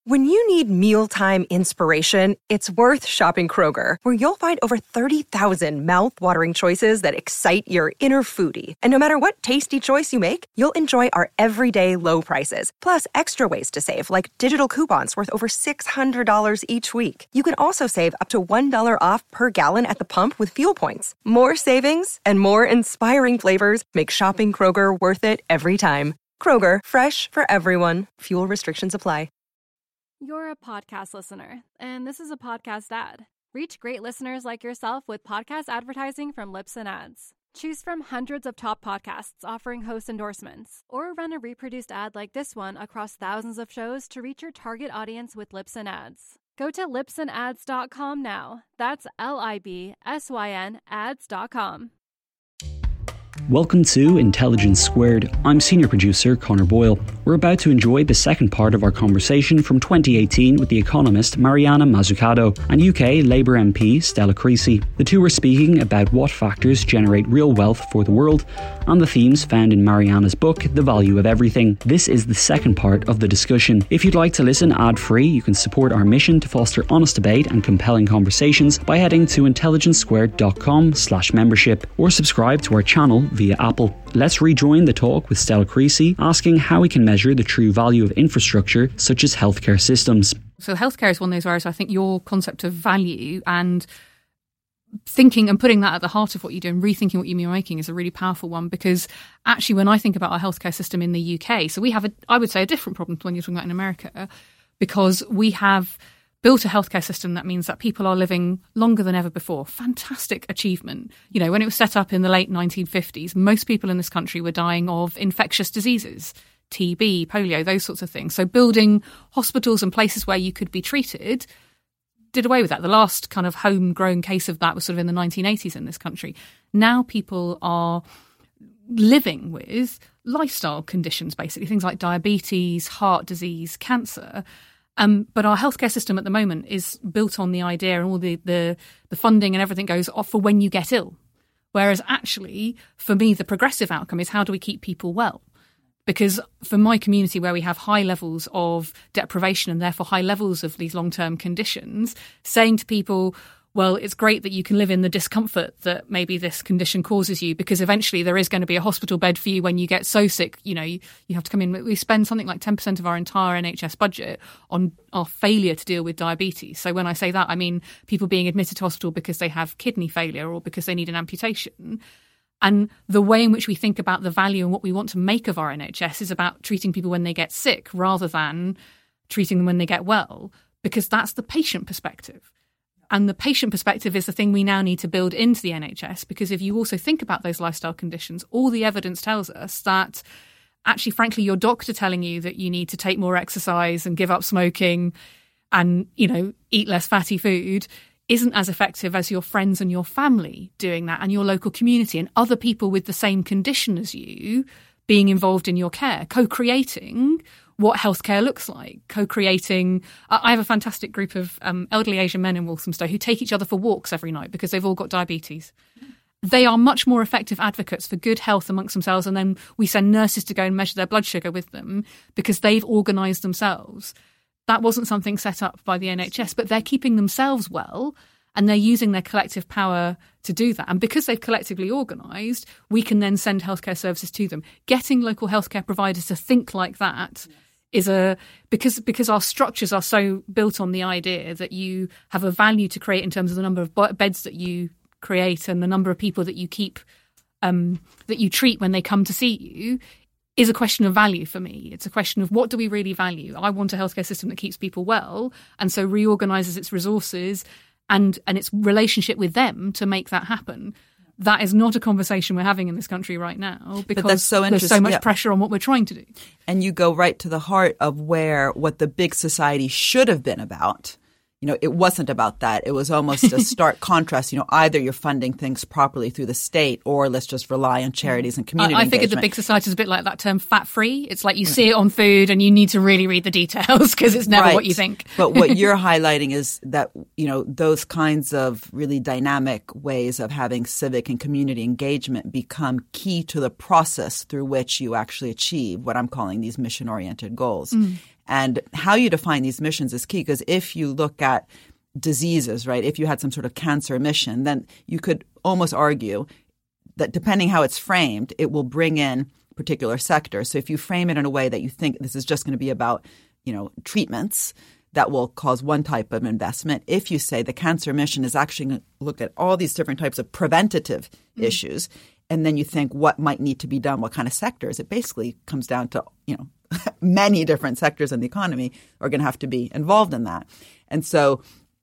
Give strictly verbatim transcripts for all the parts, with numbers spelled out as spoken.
When you need mealtime inspiration, it's worth shopping Kroger, where you'll find over thirty thousand mouth-watering choices that excite your inner foodie. And no matter what tasty choice you make, you'll enjoy our everyday low prices, plus extra ways to save, like digital coupons worth over six hundred dollars each week. You can also save up to one dollar off per gallon at the pump with fuel points. More savings and more inspiring flavors make shopping Kroger worth it every time. Kroger, fresh for everyone. Fuel restrictions apply. You're a podcast listener, and this is a podcast ad. Reach great listeners like yourself with podcast advertising from Libsyn Ads. Choose from hundreds of top podcasts offering host endorsements, or run a reproduced ad like this one across thousands of shows to reach your target audience with Libsyn Ads. Go to libsyn ads dot com now. That's L I B S Y N ads dot com. Welcome to Intelligence Squared. I'm senior producer Connor Boyle. We're about to enjoy the second part of our conversation from twenty eighteen with the economist Mariana Mazzucato and U K Labour M P Stella Creasy. The two were speaking about what factors generate real wealth for the world and the themes found in Mariana's book, The Value of Everything. This is the second part of the discussion. If you'd like to listen ad-free, you can support our mission to foster honest debate and compelling conversations by heading to intelligence squared dot com slash membership or subscribe to our channel via Apple. Let's rejoin the talk with Stella Creasy, asking how we can measure the true value of infrastructure such as healthcare systems. So healthcare is one of those areas I think your concept of value and thinking and putting that at the heart of what you do and rethinking what you're making is a really powerful one, because actually when I think about our healthcare system in the U K, so we have, a, I would say, a different problem to when you're talking about in America, because we have built a healthcare system that means that people are living longer than ever before. Fantastic achievement. You know, when it was set up in the late nineteen fifties, most people in this country were dying of infectious diseases, T B, polio, those sorts of things. So building hospitals and places where you could be treated did away with that. The last kind of homegrown case of that was sort of in the nineteen eighties in this country. Now people are living with lifestyle conditions, basically, things like diabetes, heart disease, cancer. Um, but our healthcare system at the moment is built on the idea, and all the, the, the funding and everything goes off for when you get ill. Whereas actually, for me, the progressive outcome is how do we keep people well? Because for my community, where we have high levels of deprivation and therefore high levels of these long-term conditions, saying to people, well, it's great that you can live in the discomfort that maybe this condition causes you, because eventually there is going to be a hospital bed for you when you get so sick, you know, you, you have to come in. We spend something like ten percent of our entire N H S budget on our failure to deal with diabetes. So when I say that, I mean people being admitted to hospital because they have kidney failure or because they need an amputation. And the way in which we think about the value and what we want to make of our N H S is about treating people when they get sick rather than treating them when they get well, because that's the patient perspective. And the patient perspective is the thing we now need to build into the N H S, because if you also think about those lifestyle conditions, all the evidence tells us that actually, frankly, your doctor telling you that you need to take more exercise and give up smoking and, you know, eat less fatty food isn't as effective as your friends and your family doing that, and your local community and other people with the same condition as you being involved in your care, co-creating what healthcare looks like, co-creating. I have a fantastic group of um, elderly Asian men in Walthamstow who take each other for walks every night because they've all got diabetes. They are much more effective advocates for good health amongst themselves, and then we send nurses to go and measure their blood sugar with them because they've organised themselves. That wasn't something set up by the N H S, but they're keeping themselves well and they're using their collective power to do that. And because they've collectively organised, we can then send healthcare services to them. Getting local healthcare providers to think like that yes. is a because because our structures are so built on the idea that you have a value to create in terms of the number of beds that you create and the number of people that you keep um, that you treat when they come to see you, is a question of value for me. It's a question of what do we really value? I want a healthcare system that keeps people well and so reorganises its resources and, and its relationship with them to make that happen. That is not a conversation we're having in this country right now because but that's so there's so much yeah. pressure on what we're trying to do. And you go right to the heart of where what the big society should have been about. You know, it wasn't about that. It was almost a stark contrast. You know, either you're funding things properly through the state or let's just rely on charities and community I, I engagement. figured the big society is a bit like that term fat-free. It's like you see it on food and you need to really read the details because it's never right. what you think. But what you're highlighting is that, you know, those kinds of really dynamic ways of having civic and community engagement become key to the process through which you actually achieve what I'm calling these mission-oriented goals. Mm. And how you define these missions is key, because if you look at diseases, right, if you had some sort of cancer mission, then you could almost argue that depending how it's framed, it will bring in particular sectors. So if you frame it in a way that you think this is just going to be about, you know, treatments, that will cause one type of investment. If you say the cancer mission is actually going to look at all these different types of preventative mm. issues, and then you think what might need to be done, what kind of sectors, it basically comes down to, you know, many different sectors in the economy are going to have to be involved in that. And so,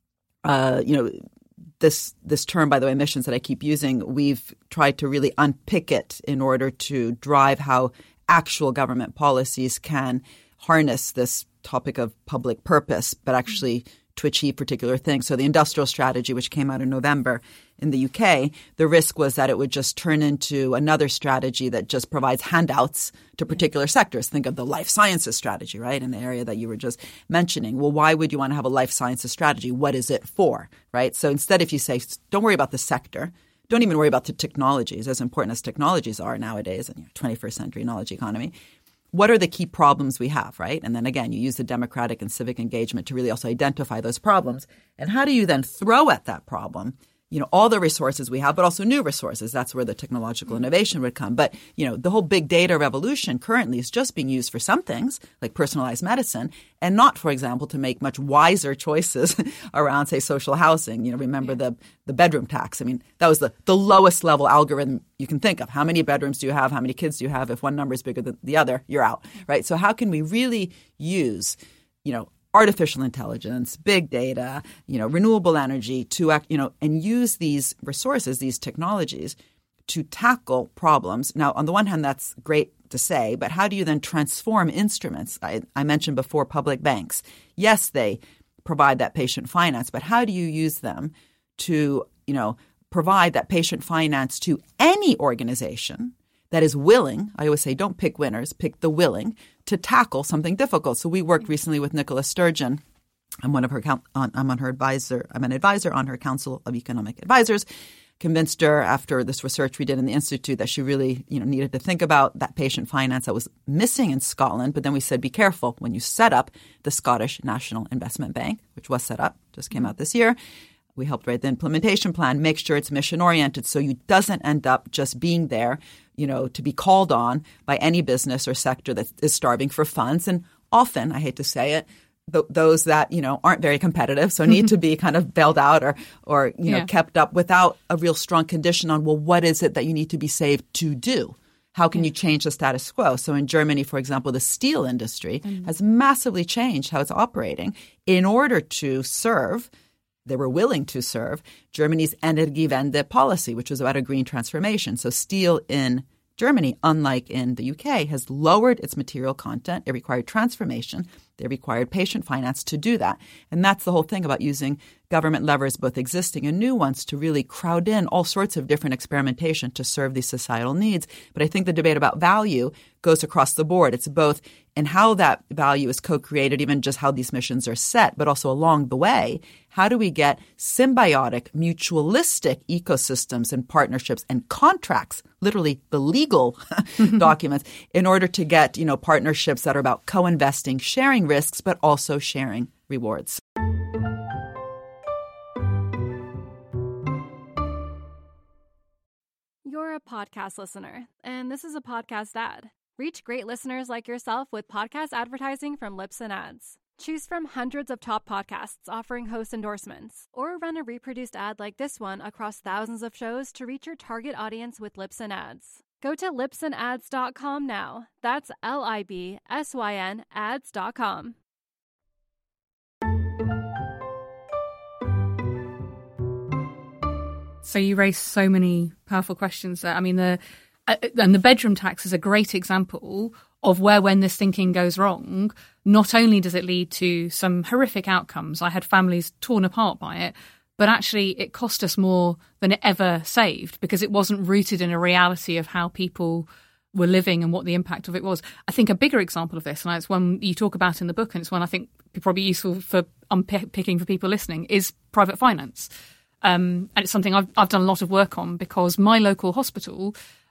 uh, you know, this this term, by the way, missions, that I keep using, we've tried to really unpick it in order to drive how actual government policies can harness this topic of public purpose, but actually to achieve particular things. So the industrial strategy, which came out in November in the U K, the risk was that it would just turn into another strategy that just provides handouts to particular sectors. Think of the life sciences strategy, right, in the area that you were just mentioning. Well, why would you want to have a life sciences strategy? What is it for, right? So instead, if you say, don't worry about the sector, don't even worry about the technologies, as important as technologies are nowadays in your twenty-first century knowledge economy, what are the key problems we have, right? And then again, you use the democratic and civic engagement to really also identify those problems. And how do you then throw at that problem, you know, all the resources we have, but also new resources? That's where the technological innovation would come. But, you know, the whole big data revolution currently is just being used for some things, like personalized medicine, and not, for example, to make much wiser choices around, say, social housing. You know, remember the the bedroom tax. I mean, that was the, the lowest level algorithm you can think of. How many bedrooms do you have? How many kids do you have? If one number is bigger than the other, you're out, right? So how can we really use, you know, artificial intelligence, big data, you know, renewable energy to act, you know, and use these resources, these technologies to tackle problems? Now, on the one hand, that's great to say, but how do you then transform instruments? I, I mentioned before public banks. Yes, they provide that patient finance, but how do you use them to, you know, provide that patient finance to any organization that is willing, I always say don't pick winners, pick the willing, to tackle something difficult. So we worked recently with Nicola Sturgeon. I'm one of her, I'm on her advisor, I'm an advisor on her Council of Economic Advisors. Convinced her after this research we did in the Institute that she really, you know, needed to think about that patient finance that was missing in Scotland. But then we said, be careful when you set up the Scottish National Investment Bank, which was set up, just came out this year. We helped write the implementation plan, make sure it's mission-oriented so you doesn't end up just being there, you know, to be called on by any business or sector that is starving for funds. And often, I hate to say it, th- those that, you know, aren't very competitive, so need to be kind of bailed out or, or you know, yeah. kept up without a real strong condition on, well, what is it that you need to be saved to do? How can you change the status quo? So in Germany, for example, the steel industry mm. has massively changed how it's operating in order to serve they were willing to serve Germany's Energiewende policy, which was about a green transformation. So steel in Germany, unlike in the U K, has lowered its material content. It required transformation. They required patient finance to do that. And that's the whole thing about using government levers, both existing and new ones, to really crowd in all sorts of different experimentation to serve these societal needs. But I think the debate about value goes across the board. It's both in how that value is co-created, even just how these missions are set, but also along the way, how do we get symbiotic, mutualistic ecosystems and partnerships and contracts, literally the legal documents, in order to get, you know, partnerships that are about co-investing, sharing risks, but also sharing rewards. You're a podcast listener, and this is a podcast ad. Reach great listeners like yourself with podcast advertising from Libsyn Ads. Choose from hundreds of top podcasts offering host endorsements, or run a reproduced ad like this one across thousands of shows to reach your target audience with Libsyn Ads. Go to libsyn ads dot com now. That's L I B S Y N ads dot com. So you raised so many powerful questions there. I mean, the uh, and the bedroom tax is a great example of where, when this thinking goes wrong, not only does it lead to some horrific outcomes, I had families torn apart by it, but actually it cost us more than it ever saved because it wasn't rooted in a reality of how people were living and what the impact of it was. I think a bigger example of this, and it's one you talk about in the book, and it's one I think probably useful for unpicking for people listening, is private finance. Um, and it's something I've, I've done a lot of work on because my local hospital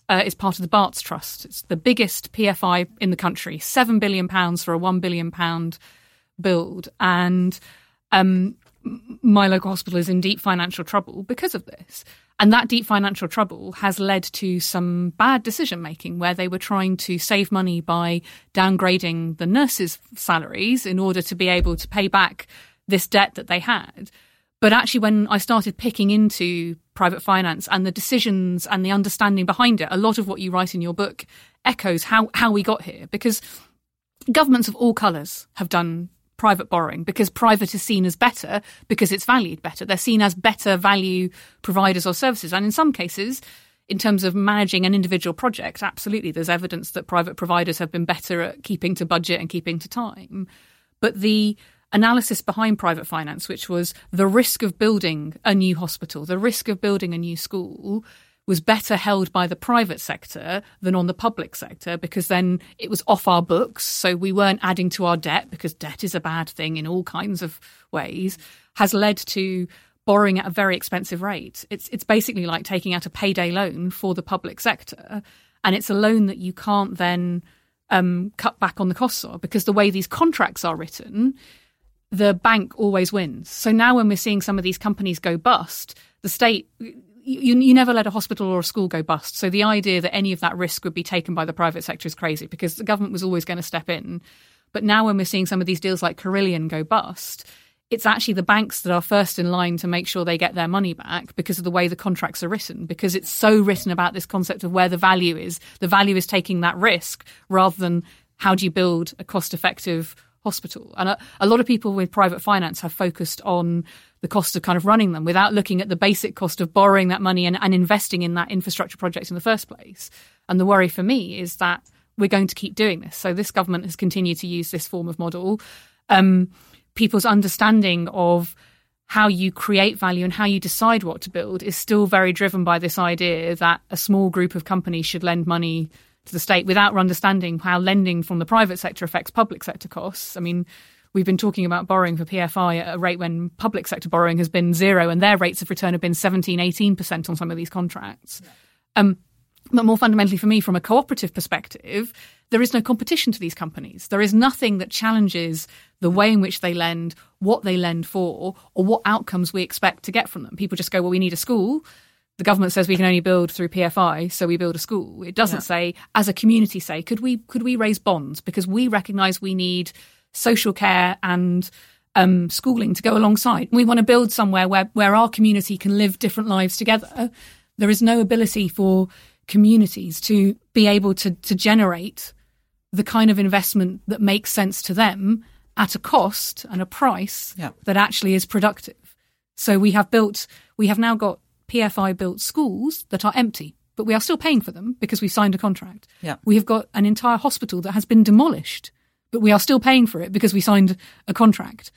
uh, is part of the Barts Trust. It's the biggest P F I in the country, seven billion pounds for a one billion pounds build. And um, my local hospital is in deep financial trouble because of this. And that deep financial trouble has led to some bad decision-making where they were trying to save money by downgrading the nurses' salaries in order to be able to pay back this debt that they had. But actually, when I started picking into private finance and the decisions and the understanding behind it, a lot of what you write in your book echoes how, how we got here. Because governments of all colours have done private borrowing because private is seen as better because it's valued better. They're seen as better value providers or services. And in some cases, in terms of managing an individual project, absolutely, there's evidence that private providers have been better at keeping to budget and keeping to time. But the analysis behind private finance, which was the risk of building a new hospital, the risk of building a new school, was better held by the private sector than on the public sector because then it was off our books. So we weren't adding to our debt because debt is a bad thing in all kinds of ways, has led to borrowing at a very expensive rate. It's it's basically like taking out a payday loan for the public sector. And it's a loan that you can't then um, cut back on the costs of because the way these contracts are written, the bank always wins. So now when we're seeing some of these companies go bust, the state... You, you never let a hospital or a school go bust. So the idea that any of that risk would be taken by the private sector is crazy because the government was always going to step in. But now when we're seeing some of these deals like Carillion go bust, it's actually the banks that are first in line to make sure they get their money back because of the way the contracts are written, because it's so written about this concept of where the value is. The value is taking that risk rather than how do you build a cost-effective hospital. And a, a lot of people with private finance have focused on the cost of kind of running them without looking at the basic cost of borrowing that money and, and investing in that infrastructure project in the first place. And the worry for me is that we're going to keep doing this. So this government has continued to use this form of model. Um, people's understanding of how you create value and how you decide what to build is still very driven by this idea that a small group of companies should lend money to the state without understanding how lending from the private sector affects public sector costs. I mean, we've been talking about borrowing for P F I at a rate when public sector borrowing has been zero and their rates of return have been seventeen, eighteen percent on some of these contracts. Yeah. Um, but more fundamentally for me, from a cooperative perspective, there is no competition to these companies. There is nothing that challenges the way in which they lend, what they lend for, or what outcomes we expect to get from them. People just go, well, we need a school. The government says we can only build through P F I, so we build a school. It doesn't yeah. say, as a community, say, could we could we raise bonds? Because we recognise we need social care and um, schooling to go alongside. We want to build somewhere where, where our community can live different lives together. There is no ability for communities to be able to, to generate the kind of investment that makes sense to them at a cost and a price yeah. that actually is productive. So we have built, we have now got P F I built schools that are empty, but we are still paying for them because we signed a contract. Yeah. We have got an entire hospital that has been demolished, but we are still paying for it because we signed a contract.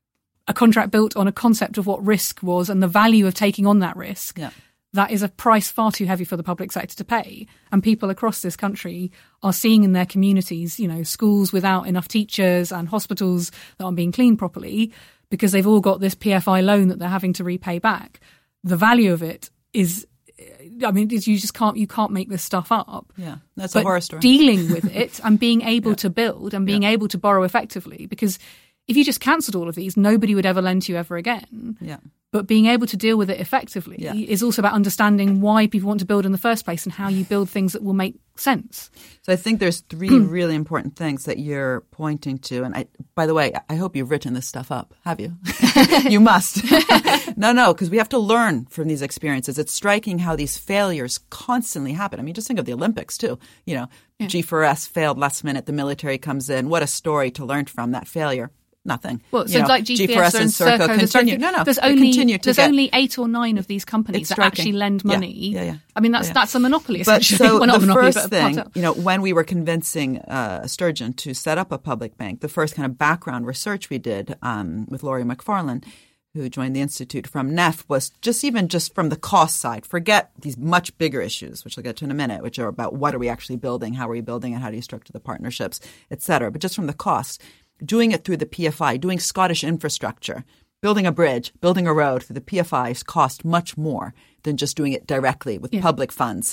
A contract built on a concept of what risk was and the value of taking on that risk. Yeah. That is a price far too heavy for the public sector to pay. And people across this country are seeing in their communities, you know, schools without enough teachers and hospitals that aren't being cleaned properly because they've all got this P F I loan that they're having to repay back. The value of it is, I mean, you just can't, you can't make this stuff up. Yeah, that's but a horror story. Dealing with it and being able yeah. to build and being yeah. able to borrow effectively, because if you just cancelled all of these, nobody would ever lend to you ever again. Yeah. But being able to deal with it effectively yeah. is also about understanding why people want to build in the first place and how you build things that will make sense. So I think there's three really important things that you're pointing to. And I, by the way, I hope you've written this stuff up. Have you? You must. no, no, because we have to learn from these experiences. It's striking how these failures constantly happen. I mean, just think of the Olympics too. You know, yeah. G four S failed last minute. The military comes in. What a story to learn from that failure. Nothing. Well, so you know, like G four S and Serco continue. No, no. There's only continue there's get, only eight or nine of these companies that actually lend money. Yeah, yeah, yeah. I mean, that's yeah, yeah. that's a monopoly But essentially. so well, not the monopoly, first but thing, you know, when we were convincing uh, Sturgeon to set up a public bank, the first kind of background research we did um, with Laurie McFarlane, who joined the Institute from N E F, was just even just from the cost side. Forget these much bigger issues, which I'll get to in a minute, which are about what are we actually building, how are we building it, how do you structure the partnerships, et cetera. But just from the cost. Doing it through the P F I, doing Scottish infrastructure, building a bridge, building a road through the P F Is cost much more than just doing it directly with yeah. public funds,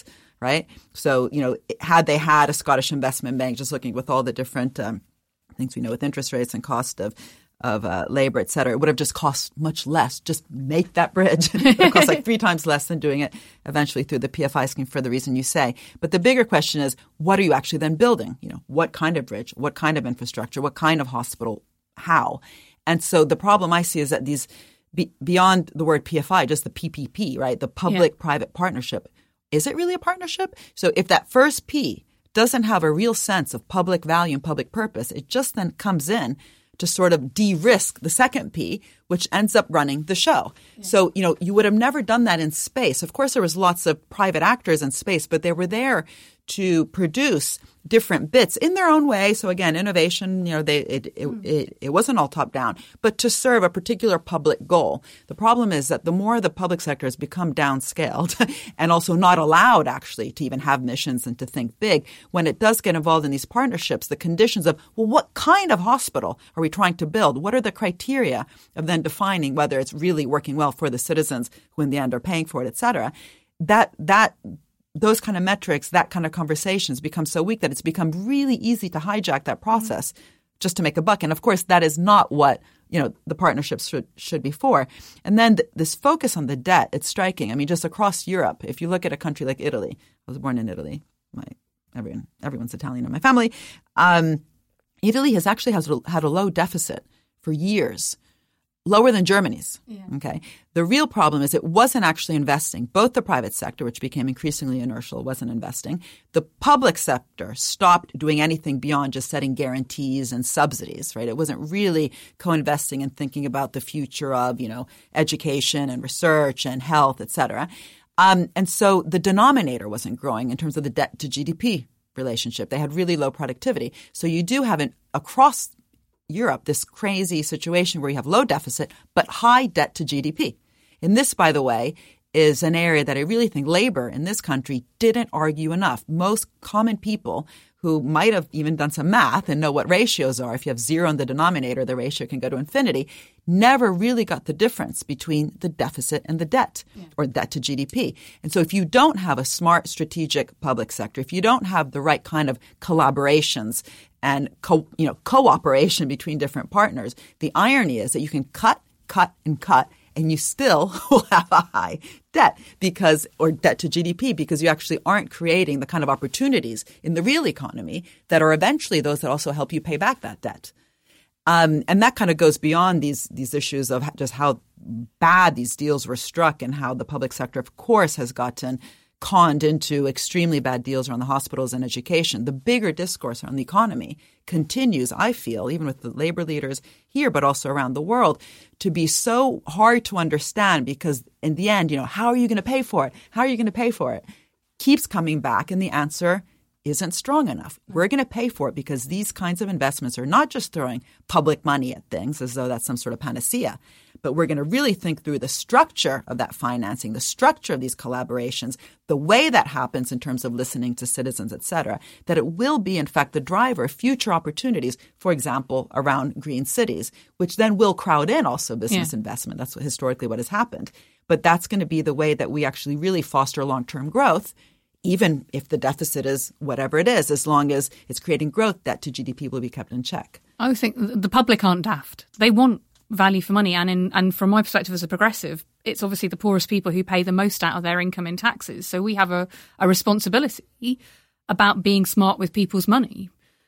right? So, you know, had they had a Scottish investment bank, just looking with all the different um, things we know with interest rates and cost of of uh, labor, et cetera, it would have just cost much less. Just make that bridge. It would have cost like three times less than doing it eventually through the P F I scheme for the reason you say. But the bigger question is, what are you actually then building? You know, what kind of bridge? What kind of infrastructure? What kind of hospital? How? And so the problem I see is that these, be, beyond the word P F I, just the P P P, right? The public-private yeah. partnership. Is it really a partnership? So if that first P doesn't have a real sense of public value and public purpose, it just then comes in to sort of de-risk the second P, which ends up running the show. Yeah. So, you know, you would have never done that in space. Of course, there was lots of private actors in space, but they were there to produce different bits in their own way. So again, innovation, you know, they it it, mm. it it wasn't all top down, but to serve a particular public goal. The problem is that the more the public sector has become downscaled and also not allowed actually to even have missions and to think big, when it does get involved in these partnerships, the conditions of, well, what kind of hospital are we trying to build? What are the criteria of then defining whether it's really working well for the citizens who in the end are paying for it, et cetera? That that Those kind of metrics, that kind of conversations become so weak that it's become really easy to hijack that process mm-hmm. just to make a buck. And of course, that is not what, you know, the partnerships should, should be for. And then th- this focus on the debt, it's striking. I mean, just across Europe, if you look at a country like Italy, I was born in Italy. My everyone, everyone's Italian in my family. Um, Italy has actually has had a low deficit for years. Lower than Germany's. Yeah. Okay. The real problem is it wasn't actually investing. Both the private sector, which became increasingly inertial, wasn't investing. The public sector stopped doing anything beyond just setting guarantees and subsidies, right? It wasn't really co-investing and thinking about the future of, you know, education and research and health, et cetera. Um, and so the denominator wasn't growing in terms of the debt to G D P relationship. They had really low productivity. So you do have an across Europe, this crazy situation where you have low deficit but high debt to G D P. And this, by the way, is an area that I really think labor in this country didn't argue enough. Most common people who might have even done some math and know what ratios are, if you have zero in the denominator, the ratio can go to infinity, never really got the difference between the deficit and the debt yeah. or debt to G D P. And so if you don't have a smart strategic public sector, if you don't have the right kind of collaborations and co, you know, cooperation between different partners, the irony is that you can cut, cut, and cut, and you still will have a high debt because, or debt to G D P, because you actually aren't creating the kind of opportunities in the real economy that are eventually those that also help you pay back that debt. Um, and that kind of goes beyond these these issues of just how bad these deals were struck and how the public sector, of course, has gotten conned into extremely bad deals around the hospitals and education. The bigger discourse on the economy continues, I feel, even with the labor leaders here, but also around the world, to be so hard to understand because in the end, you know, how are you going to pay for it? How are you going to pay for it? Keeps coming back, and the answer isn't strong enough. We're going to pay for it because these kinds of investments are not just throwing public money at things as though that's some sort of panacea, but we're going to really think through the structure of that financing, the structure of these collaborations, the way that happens in terms of listening to citizens, et cetera, that it will be, in fact, the driver of future opportunities, for example, around green cities, which then will crowd in also business yeah. investment. That's what, historically what has happened. But that's going to be the way that we actually really foster long-term growth, even if the deficit is whatever it is, as long as it's creating growth, debt to G D P will be kept in check. I think the public aren't daft. They want value for money. And in, and from my perspective as a progressive, it's obviously the poorest people who pay the most out of their income in taxes. So we have a, a responsibility about being smart with people's money.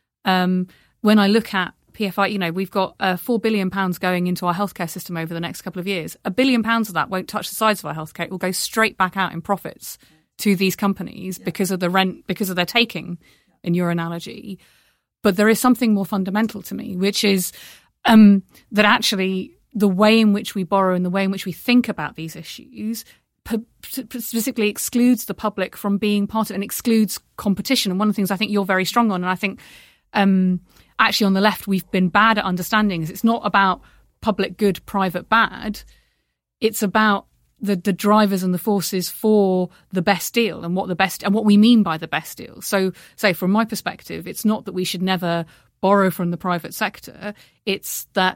Um, when I look at P F I, you know, we've got uh, four billion pounds going into our healthcare system over the next couple of years. A billion pounds of that won't touch the sides of our healthcare. It will go straight back out in profits to these companies yeah. because of the rent, because of their taking, in your analogy. But there is something more fundamental to me, which is um, that actually the way in which we borrow and the way in which we think about these issues p- specifically excludes the public from being part of it and excludes competition. And one of the things I think you're very strong on, and I think um, actually on the left we've been bad at understanding, is it's not about public good, private bad. It's about the the drivers and the forces for the best deal and what the best and what we mean by the best deal. So, say from my perspective, it's not that we should never borrow from the private sector. It's that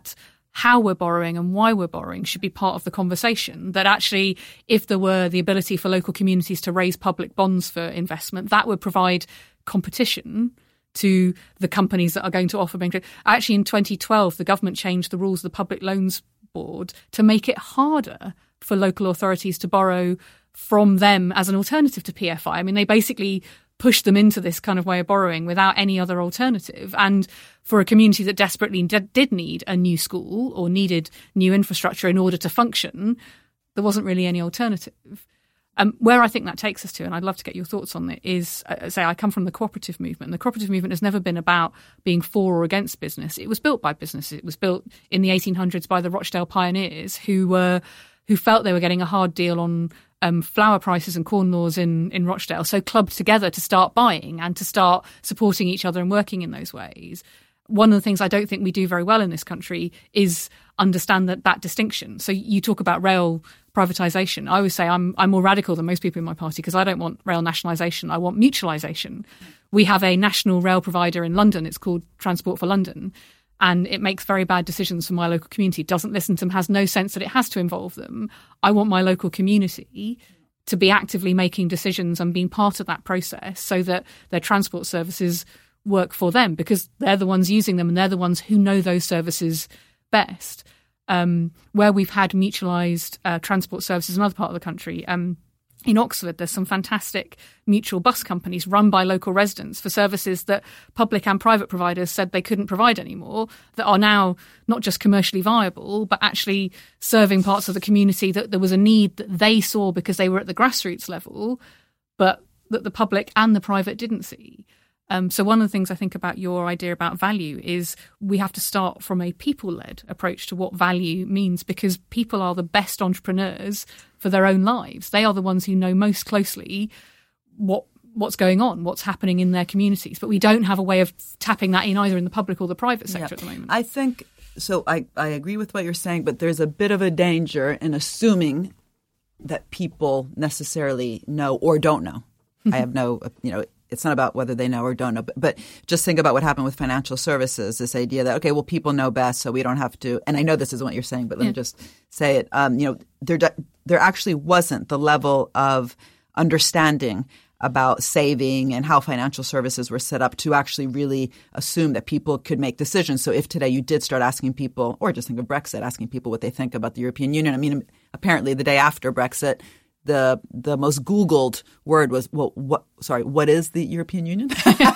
how we're borrowing and why we're borrowing should be part of the conversation. That actually, if there were the ability for local communities to raise public bonds for investment, that would provide competition to the companies that are going to offer bank. Actually, in twenty twelve, the government changed the rules of the Public Loans Board to make it harder for local authorities to borrow from them as an alternative to P F I. I mean, they basically pushed them into this kind of way of borrowing without any other alternative. And for a community that desperately d- did need a new school or needed new infrastructure in order to function, there wasn't really any alternative. Um, where I think that takes us to, and I'd love to get your thoughts on it, is, uh, say, I come from the cooperative movement. And the cooperative movement has never been about being for or against business. It was built by business. It was built in the eighteen hundreds by the Rochdale pioneers who were who felt they were getting a hard deal on um, flour prices and corn laws in, in Rochdale, so clubbed together to start buying and to start supporting each other and working in those ways. One of the things I don't think we do very well in this country is understand that, that distinction. So you talk about rail privatisation. I always say I'm I'm more radical than most people in my party because I don't want rail nationalisation. I want mutualisation. We have a national rail provider in London. It's called Transport for London. And it makes very bad decisions for my local community, doesn't listen to them, has no sense that it has to involve them. I want my local community to be actively making decisions and being part of that process so that their transport services work for them because they're the ones using them and they're the ones who know those services best. Um, where we've had mutualised uh, transport services in another part of the country, um, in Oxford, there's some fantastic mutual bus companies run by local residents for services that public and private providers said they couldn't provide anymore, that are now not just commercially viable, but actually serving parts of the community that there was a need that they saw because they were at the grassroots level, but that the public and the private didn't see. Um, so one of the things I think about your idea about value is we have to start from a people-led approach to what value means because people are the best entrepreneurs for their own lives. They are the ones who know most closely what what's going on, what's happening in their communities. But we don't have a way of tapping that in either in the public or the private sector yeah. at the moment. I think, so I, I agree with what you're saying, but there's a bit of a danger in assuming that people necessarily know or don't know. I have no, you know, it's not about whether they know or don't know, but, but just think about what happened with financial services, this idea that, okay, well, people know best, so we don't have to. And I know this isn't what you're saying, but let yeah. me just say it. Um, you know, there there actually wasn't the level of understanding about saving and how financial services were set up to actually really assume that people could make decisions. So if today you did start asking people, or just think of Brexit, asking people what they think about the European Union, I mean, apparently the day after Brexit, The the most Googled word was, well, what, sorry, what is the European Union?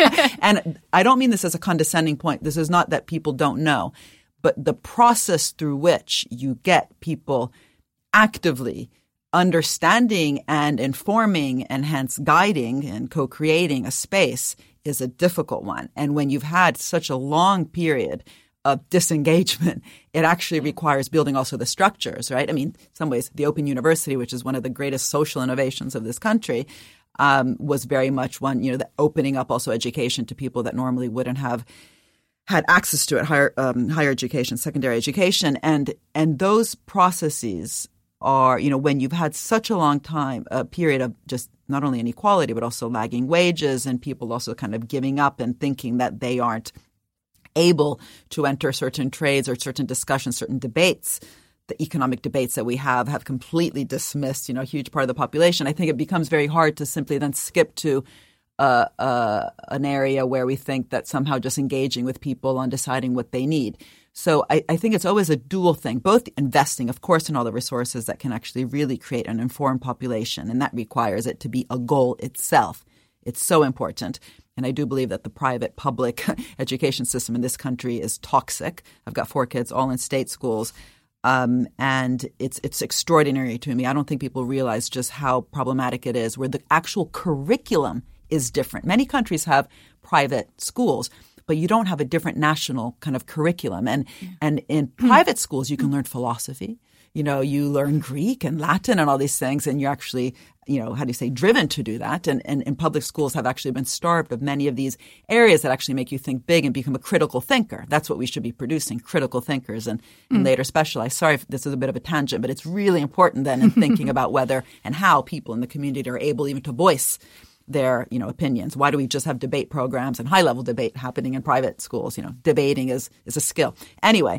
And I don't mean this as a condescending point. This is not that people don't know, but the process through which you get people actively understanding and informing and hence guiding and co-creating a space is a difficult one. And when you've had such a long period of disengagement, it actually requires building also the structures, right? I mean, in some ways, the Open University, which is one of the greatest social innovations of this country, um, was very much one, you know, the opening up also education to people that normally wouldn't have had access to it, higher um, higher education, secondary education. And and those processes are, you know, when you've had such a long time, a period of just not only inequality, but also lagging wages and people also kind of giving up and thinking that they aren't able to enter certain trades or certain discussions, certain debates, the economic debates that we have have completely dismissed, you know, a huge part of the population. I think it becomes very hard to simply then skip to uh, uh, an area where we think that somehow just engaging with people on deciding what they need. So I, I think it's always a dual thing, both investing, of course, in all the resources that can actually really create an informed population, and that requires it to be a goal itself. It's so important. And I do believe that the private public education system in this country is toxic. I've got four kids all in state schools. Um, and it's it's extraordinary to me. I don't think people realize just how problematic it is, where the actual curriculum is different. Many countries have private schools, but you don't have a different national kind of curriculum. And yeah. and in private schools, you can learn philosophy. You know, you learn Greek and Latin and all these things, and you're actually, you know, how do you say, driven to do that. And, and, and public schools have actually been starved of many of these areas that actually make you think big and become a critical thinker. That's what we should be producing, critical thinkers and, and mm. later specialize. Sorry if this is a bit of a tangent, but it's really important then in thinking about whether and how people in the community are able even to voice their, you know, opinions. Why do we just have debate programs and high-level debate happening in private schools? You know, debating is is a skill. Anyway,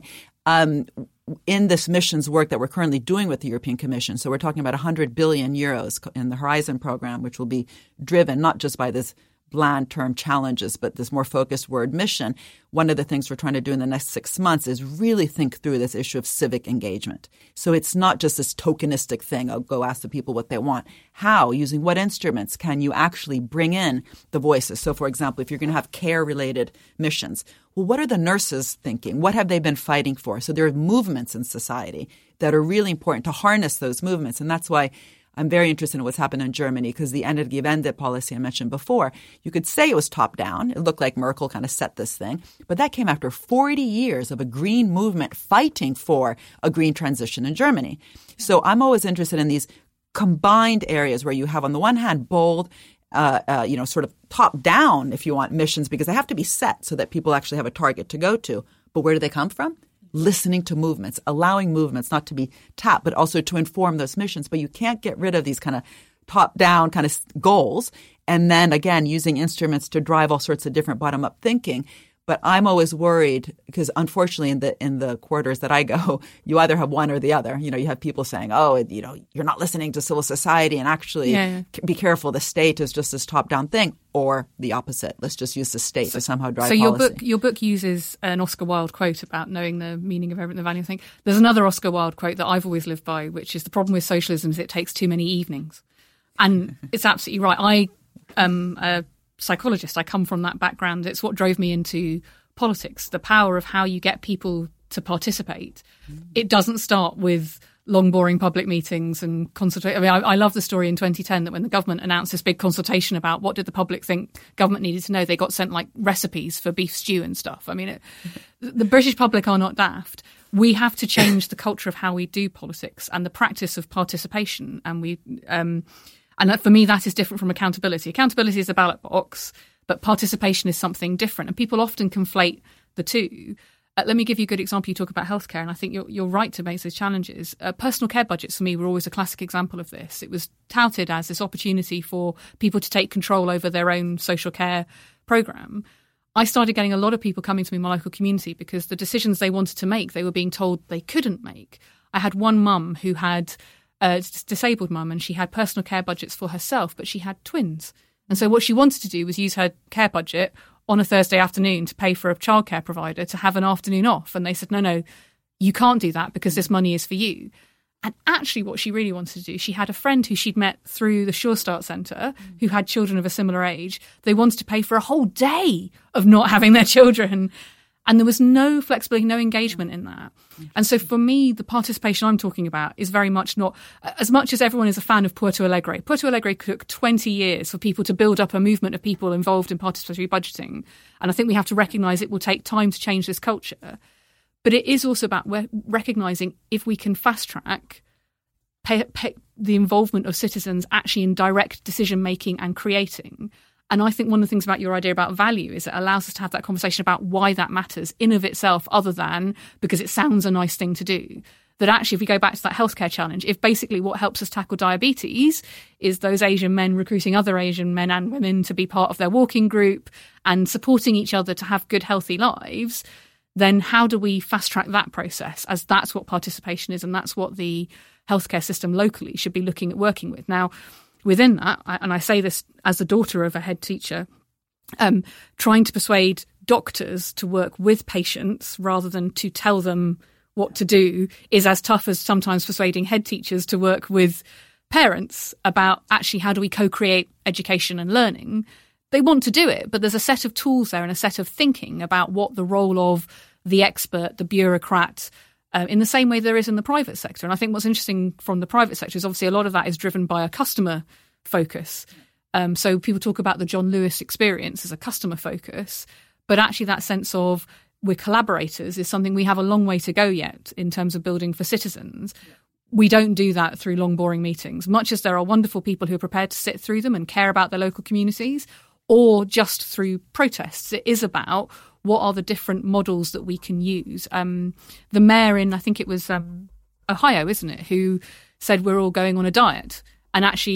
Um, in this missions work that we're currently doing with the European Commission, so we're talking about one hundred billion euros in the Horizon program, which will be driven not just by this bland term challenges, but this more focused word mission. One of the things we're trying to do in the next six months is really think through this issue of civic engagement. So it's not just this tokenistic thing, oh, go ask the people what they want. How, using what instruments can you actually bring in the voices? So, for example, if you're going to have care-related missions, well, what are the nurses thinking? What have they been fighting for? So there are movements in society that are really important to harness those movements. And that's why I'm very interested in what's happened in Germany, because the Energiewende policy I mentioned before, you could say it was top down. It looked like Merkel kind of set this thing. But that came after forty years of a green movement fighting for a green transition in Germany. So I'm always interested in these combined areas where you have, on the one hand, bold, uh, uh, you know, sort of top down, if you want, missions, because they have to be set so that people actually have a target to go to. But where do they come from? Listening to movements, allowing movements not to be tapped, but also to inform those missions. But you can't get rid of these kind of top-down kind of goals and then, again, using instruments to drive all sorts of different bottom-up thinking. But I'm always worried because, unfortunately, in the in the quarters that I go, you either have one or the other. You know, you have people saying, oh, you know, you're not listening to civil society, and actually yeah, yeah. be careful, the state is just this top-down thing. Or the opposite. Let's just use the state so, to somehow drive so your policy. book, your book uses an Oscar Wilde quote about knowing the meaning of everything, the value of thing. There's another Oscar Wilde quote that I've always lived by, which is the problem with socialism is it takes too many evenings. And it's absolutely right. I am a psychologist. I come from that background. It's what drove me into politics, the power of how you get people to participate. Mm. It doesn't start with long, boring public meetings and consultation. I mean, I, I love the story in twenty ten that when the government announced this big consultation about what did the public think government needed to know, they got sent like recipes for beef stew and stuff. I mean, it, the British public are not daft. We have to change the culture of how we do politics and the practice of participation. And we, um, and for me, that is different from accountability. Accountability is a ballot box, but participation is something different. And people often conflate the two. Uh, let me give you a good example. You talk about healthcare, and I think you're, you're right to make those challenges. Uh, personal care budgets for me were always a classic example of this. It was touted as this opportunity for people to take control over their own social care programme. I started getting a lot of people coming to me in my local community because the decisions they wanted to make, they were being told they couldn't make. I had one mum who had a disabled mum, and she had personal care budgets for herself, but she had twins. And so what she wanted to do was use her care budget on a Thursday afternoon to pay for a childcare provider to have an afternoon off. And they said, no, no, you can't do that because this money is for you. And actually what she really wanted to do, she had a friend who she'd met through the Sure Start Centre who had children of a similar age. They wanted to pay for a whole day of not having their children. And there was no flexibility, no engagement in that. And so for me, the participation I'm talking about is very much not, as much as everyone is a fan of Porto Alegre. Porto Alegre took twenty years for people to build up a movement of people involved in participatory budgeting. And I think we have to recognise it will take time to change this culture. But it is also about recognising if we can fast track pay, pay the involvement of citizens actually in direct decision making and creating. And I think one of the things about your idea about value is it allows us to have that conversation about why that matters in of itself, other than because it sounds a nice thing to do. That actually, if we go back to that healthcare challenge, if basically what helps us tackle diabetes is those Asian men recruiting other Asian men and women to be part of their walking group and supporting each other to have good, healthy lives, then how do we fast track that process, as that's what participation is, and that's what the healthcare system locally should be looking at working with. Now, within that, and I say this as the daughter of a head teacher, um, trying to persuade doctors to work with patients rather than to tell them what to do is as tough as sometimes persuading head teachers to work with parents about actually how do we co-create education and learning. They want to do it, but there's a set of tools there and a set of thinking about what the role of the expert, the bureaucrat, Uh, in the same way there is in the private sector. And I think what's interesting from the private sector is obviously a lot of that is driven by a customer focus. Um, so people talk about the John Lewis experience as a customer focus, but actually that sense of we're collaborators is something we have a long way to go yet in terms of building for citizens. Yeah. We don't do that through long, boring meetings, much as there are wonderful people who are prepared to sit through them and care about their local communities, or just through protests. It is about what are the different models that we can use. Um, the mayor in, I think it was um, Ohio, isn't it, who said we're all going on a diet and actually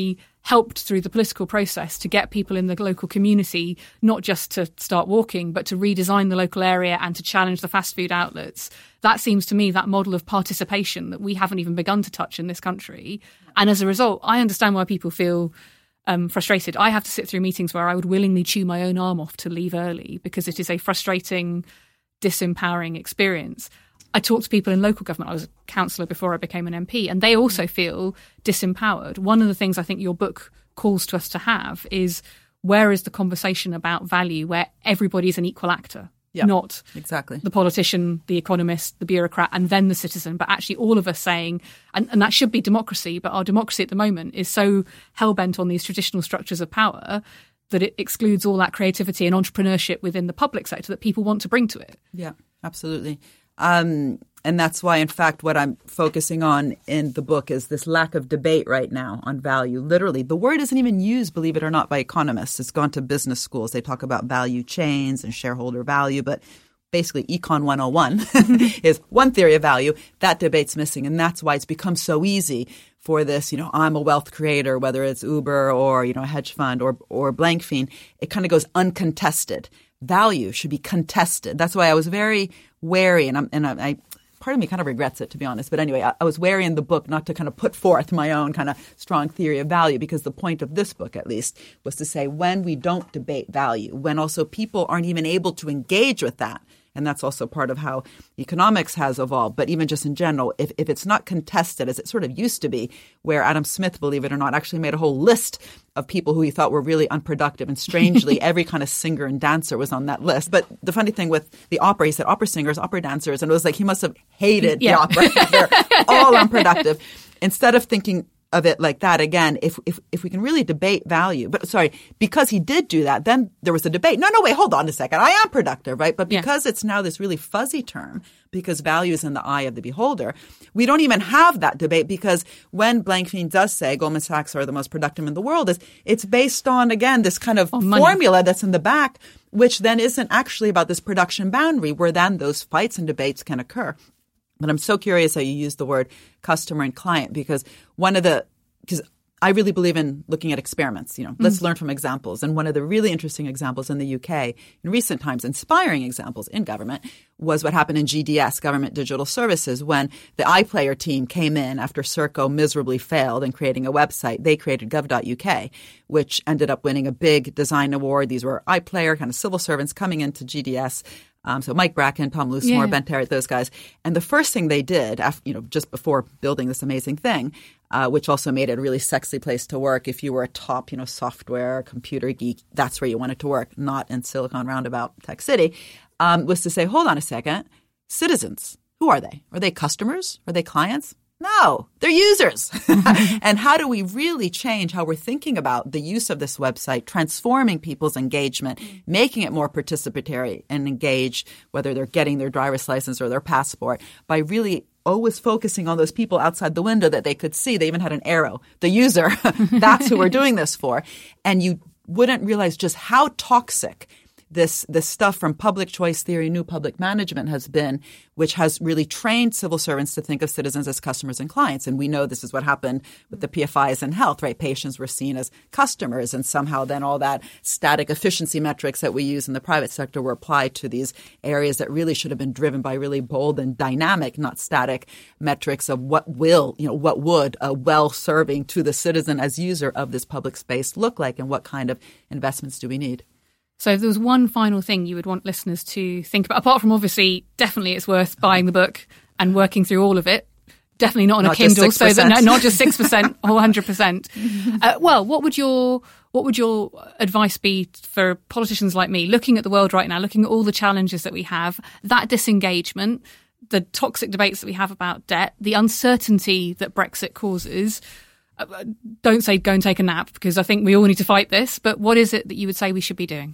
helped through the political process to get people in the local community not just to start walking, but to redesign the local area and to challenge the fast food outlets. That seems to me that model of participation that we haven't even begun to touch in this country. And as a result, I understand why people feel um, frustrated. I have to sit through meetings where I would willingly chew my own arm off to leave early because it is a frustrating, disempowering experience. I talk to people in local government. I was a councillor before I became an M P, and they also feel disempowered. One of the things I think your book calls to us to have is, where is the conversation about value where everybody's an equal actor? Yeah, not exactly the politician, the economist, the bureaucrat, and then the citizen, but actually all of us saying, and, and that should be democracy, but our democracy at the moment is so hell-bent on these traditional structures of power that it excludes all that creativity and entrepreneurship within the public sector that people want to bring to it. Yeah, absolutely. Um, and that's why, in fact, what I'm focusing on in the book is this lack of debate right now on value. Literally, the word isn't even used, believe it or not, by economists. It's gone to business schools. They talk about value chains and shareholder value, but basically Econ one oh one is one theory of value. That debate's missing, and that's why it's become so easy for this, you know, I'm a wealth creator, whether it's Uber or, you know, a hedge fund or or Blankfein. It kind of goes uncontested. Value should be contested. That's why I was very wary, and I'm, and I, I part of me kind of regrets it, to be honest. But anyway, I, I was wary in the book not to kind of put forth my own kind of strong theory of value, because the point of this book, at least, was to say when we don't debate value, when also people aren't even able to engage with that. And that's also part of how economics has evolved. But even just in general, if, if it's not contested, as it sort of used to be, where Adam Smith, believe it or not, actually made a whole list of people who he thought were really unproductive. And strangely, every kind of singer and dancer was on that list. But the funny thing with the opera, he said opera singers, opera dancers. And it was like he must have hated yeah. the opera. They're all unproductive. Instead of thinking of it like that, again, if if if we can really debate value, but sorry, because he did do that, then there was a debate. No, no, wait, hold on a second. I am productive, right? But because yeah. it's now this really fuzzy term, because value is in the eye of the beholder, we don't even have that debate, because when Blankfein does say Goldman Sachs are the most productive in the world, is it's based on, again, this kind of oh, formula that's in the back, which then isn't actually about this production boundary, where then those fights and debates can occur. But I'm so curious how you use the word customer and client, because one of the – because I really believe in looking at experiments. You know, mm-hmm. let's learn from examples. And one of the really interesting examples in the U K in recent times, inspiring examples in government, was what happened in G D S, Government Digital Services, when the iPlayer team came in after Serco miserably failed in creating a website. They created gov dot U K, which ended up winning a big design award. These were iPlayer kind of civil servants coming into G D S. Um, so Mike Bracken, Tom Loosemore, yeah. Ben Terrett, those guys. And the first thing they did, after, you know, just before building this amazing thing, uh, which also made it a really sexy place to work. If you were a top, you know, software, computer geek, that's where you wanted to work, not in Silicon Roundabout, Tech City, um, was to say, hold on a second, citizens, who are they? Are they customers? Are they clients? No, they're users. And how do we really change how we're thinking about the use of this website, transforming people's engagement, making it more participatory and engaged, whether they're getting their driver's license or their passport, by really always focusing on those people outside the window that they could see. They even had an arrow. The user, that's who we're doing this for. And you wouldn't realize just how toxic this this stuff from public choice theory, new public management has been, which has really trained civil servants to think of citizens as customers and clients. And we know this is what happened with the P F Is in health, right? Patients were seen as customers, and somehow then all that static efficiency metrics that we use in the private sector were applied to these areas that really should have been driven by really bold and dynamic, not static metrics of what will, you know, what would a well-serving to the citizen as user of this public space look like, and what kind of investments do we need? So if there was one final thing you would want listeners to think about, apart from obviously definitely it's worth buying the book and working through all of it, definitely not on not a Kindle, so that no, not just six percent or one hundred percent. Uh, well, what would your what would your advice be for politicians like me, looking at the world right now, looking at all the challenges that we have, that disengagement, the toxic debates that we have about debt, the uncertainty that Brexit causes? Uh, don't say go and take a nap, because I think we all need to fight this, but what is it that you would say we should be doing?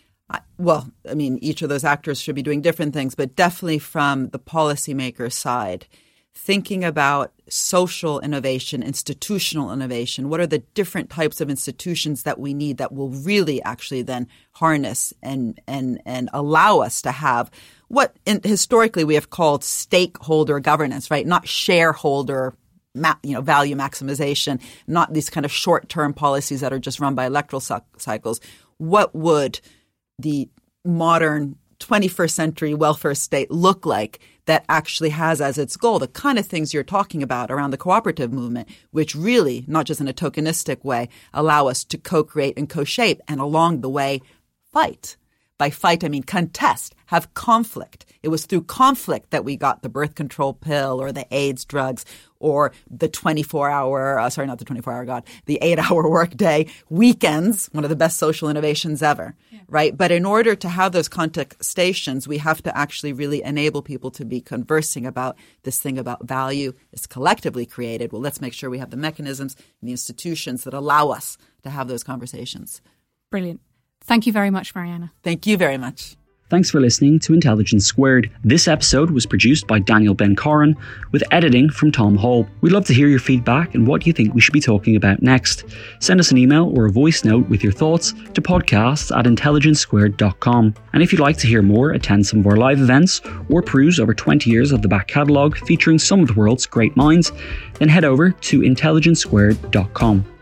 Well, I mean, each of those actors should be doing different things, but definitely from the policymaker side, thinking about social innovation, institutional innovation. What are the different types of institutions that we need that will really actually then harness and and and allow us to have what in, historically we have called stakeholder governance, right? Not shareholder ma- you know, value maximization, not these kind of short-term policies that are just run by electoral c- cycles. What would the modern twenty-first century welfare state look like that actually has as its goal the kind of things you're talking about around the cooperative movement, which really, not just in a tokenistic way, allow us to co-create and co-shape and along the way fight. By fight, I mean contest, have conflict. It was through conflict that we got the birth control pill or the AIDS drugs or the twenty-four hour, uh, sorry, not the twenty-four hour, God, the eight hour workday, weekends, one of the best social innovations ever, yeah. right? But in order to have those contestations, we have to actually really enable people to be conversing about this thing about value is collectively created. Well, let's make sure we have the mechanisms and the institutions that allow us to have those conversations. Brilliant. Thank you very much, Mariana. Thank you very much. Thanks for listening to Intelligence Squared. This episode was produced by Daniel Ben-Corin with editing from Tom Hall. We'd love to hear your feedback and what you think we should be talking about next. Send us an email or a voice note with your thoughts to podcasts at intelligence squared dot com. And if you'd like to hear more, attend some of our live events, or peruse over twenty years of the back catalogue featuring some of the world's great minds, then head over to intelligence squared dot com.